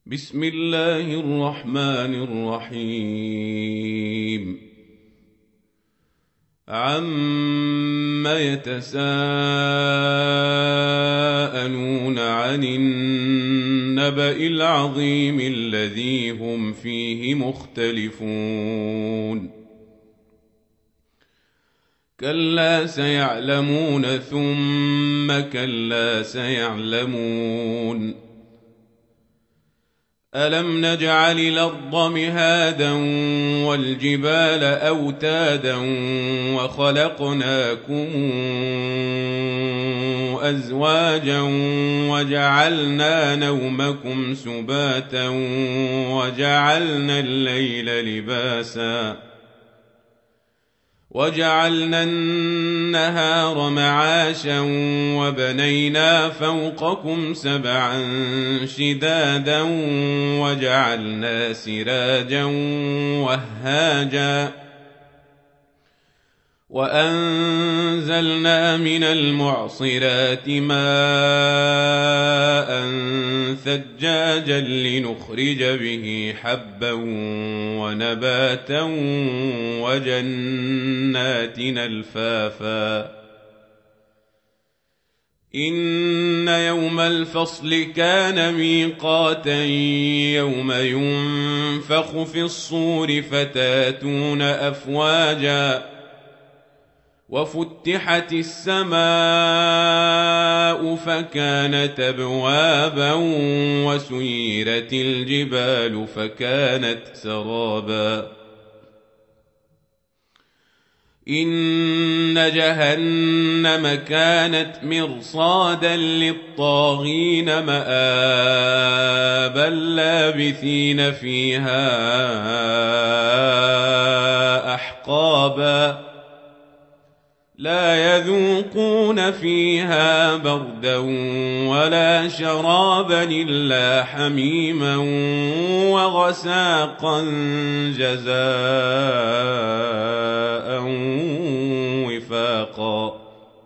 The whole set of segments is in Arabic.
بسم الله الرحمن الرحيم عم يتساءلون عن النبأ العظيم الذي هم فيه مختلفون كلا سيعلمون ثم كلا سيعلمون ألم نجعل الأرض مهادا والجبال أوتادا وخلقناكم أزواجا وجعلنا نومكم سباتا وجعلنا الليل لباسا وجعلنا النهار معاشا وبنينا فوقكم سبعا شدادا وجعلنا سراجا وهاجا وأنزلنا من المعصرات ماء ثجاجا لنخرج به حبا ونباتا وجنات ألفافا إن يوم الفصل كان ميقاتا يوم ينفخ في الصور فتاتون أفواجا وفتحت السماء فكانت أبوابا وسيرت الجبال فكانت سرابا إن جهنم كانت مرصادا للطاغين مآبا لابثين فيها أحقابا لا يذوقون فيها بردا ولا شرابا إلا حميما وغساقا جزاء وفاقا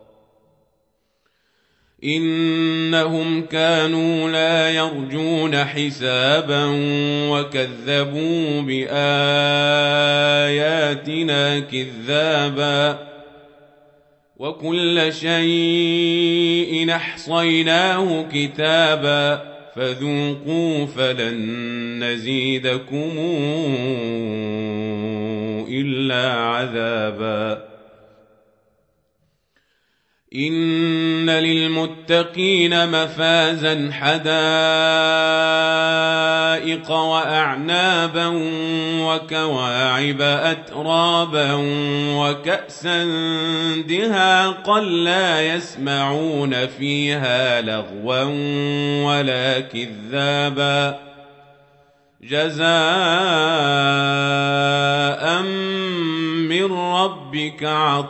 إنهم كانوا لا يرجون حسابا وكذبوا بآياتنا كذابا وكل شيء أحصيناه كتابا فذوقوا فلن نزيدكم إلا عذابا إن للمتقين مفازا حدائق وأعنابا وكواعب أترابا وكأسا دهاقا لا يسمعون فيها لغوا ولا كذابا جزاء من ربك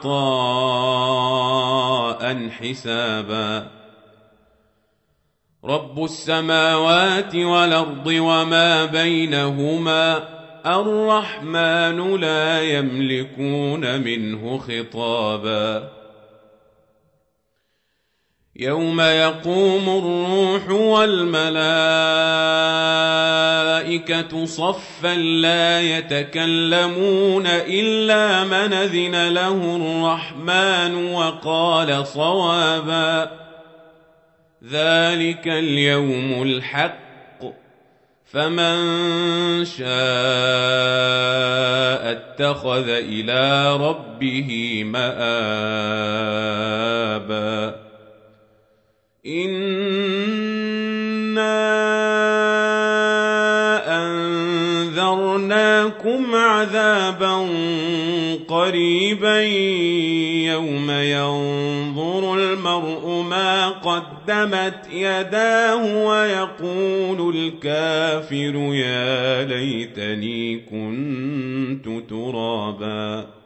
عطاء حسابا رب السماوات والأرض وما بينهما الرحمن لا يملكون منه خطابا يوم يقوم الروح والملائكة صفا لا يتكلمون إلا من أذن له الرحمن وقال صوابا ذلك اليوم الحق فمن شاء اتخذ إلى ربه مآبا إنا أنذرناكم عذابا قريبا يوم ينظر المرء ما قدمت يداه ويقول الكافر يا ليتني كنت ترابا